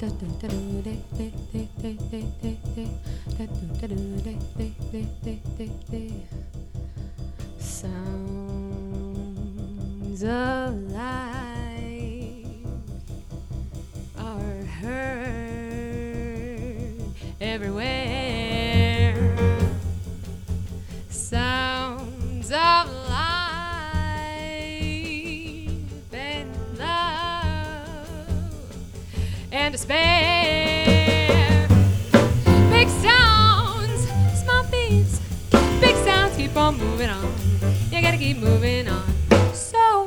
Sounds of life are heard everywhere. Sounds of life and love and despair. Big sounds, small beats. Big sounds, keep on moving on. You gotta keep moving on. So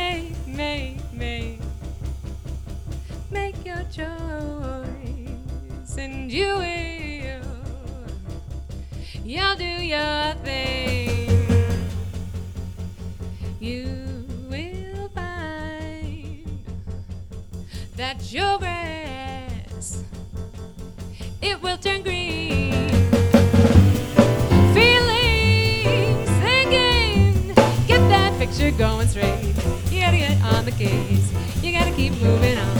make your choice, and you will. You'll do your thing. You will find that your grass, it will turn green. Feelings, thinking, get that picture going straight. You gotta get on the case. You gotta keep moving on.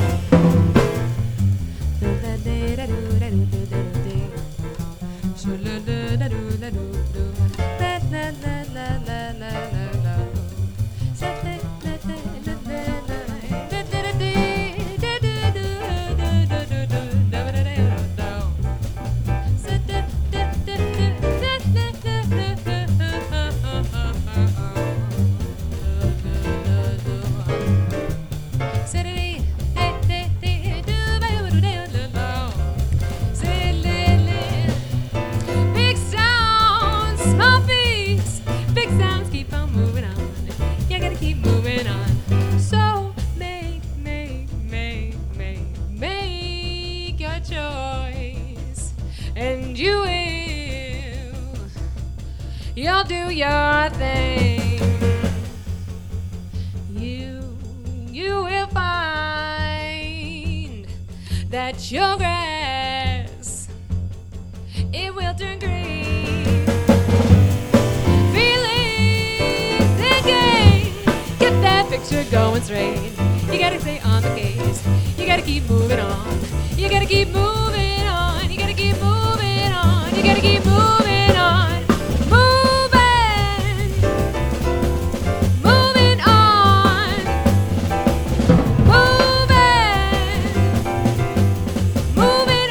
Big sounds, small beats. Big sounds, keep on moving on. You gotta keep moving on. So make your choice, and you will. You'll do your thing. You will find that your grass, it will turn green. Feeling, thinking, get that picture going straight. You gotta stay on the case. You gotta keep moving on. You gotta keep moving on. You gotta keep moving on. You gotta keep moving on. Moving on. Moving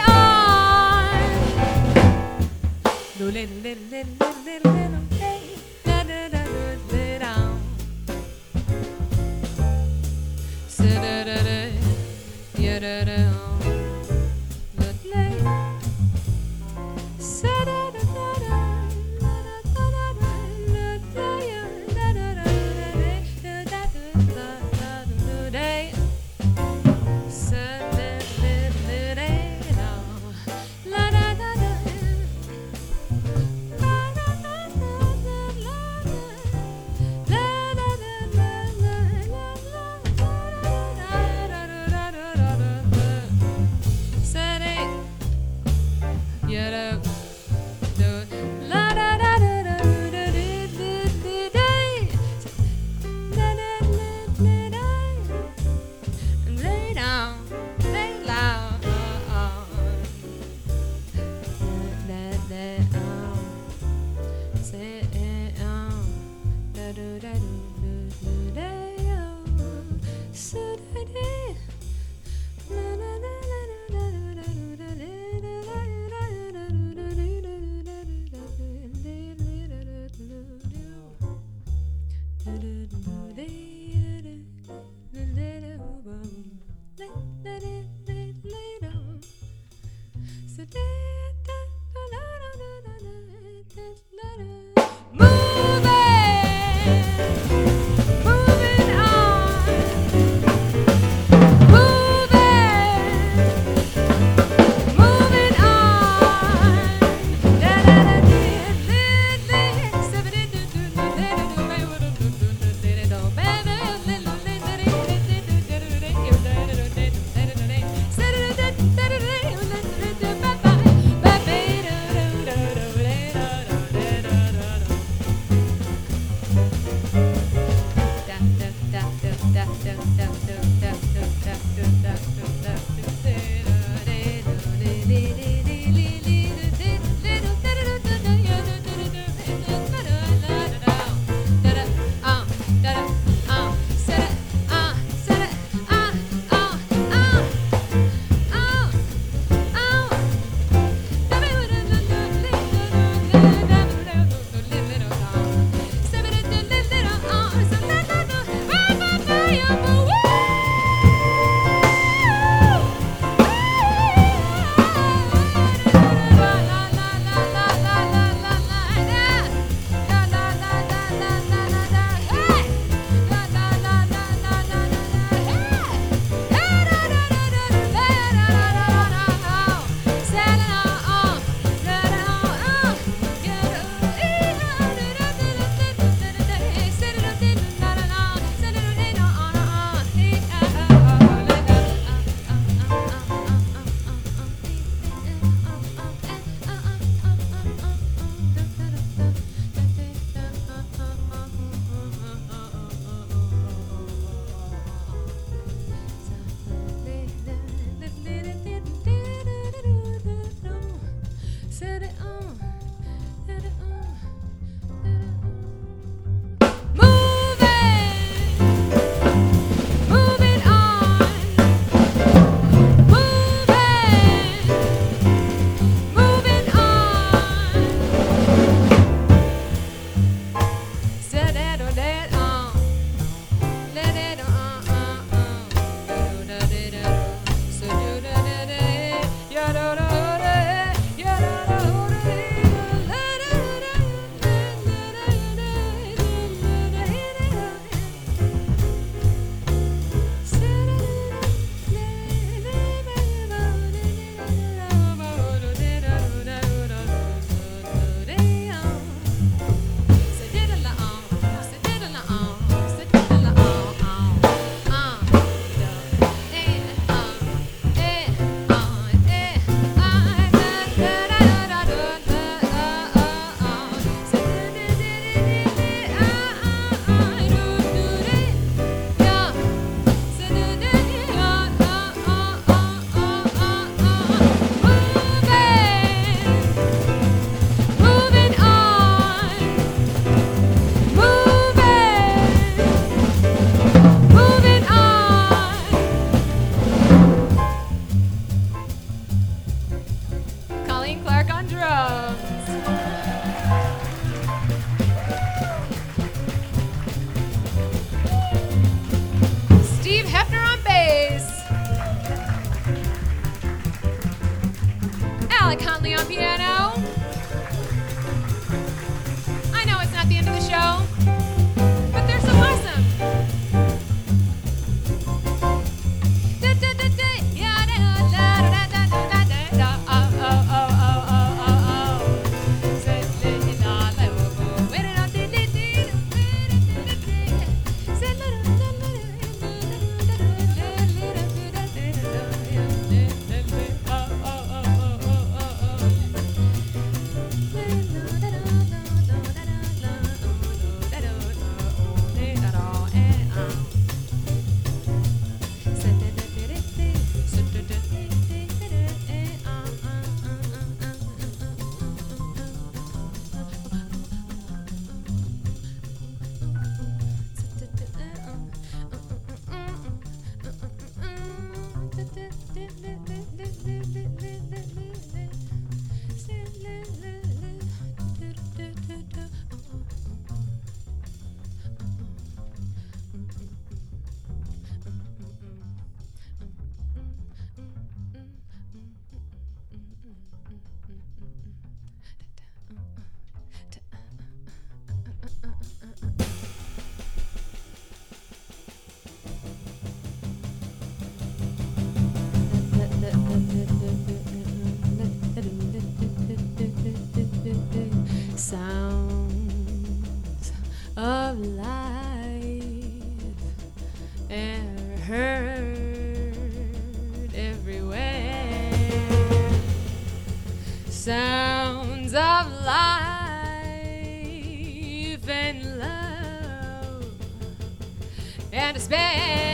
Moving on. at the end of the show, but they're so awesome. Sounds of life are heard everywhere. Sounds of life and love and despair.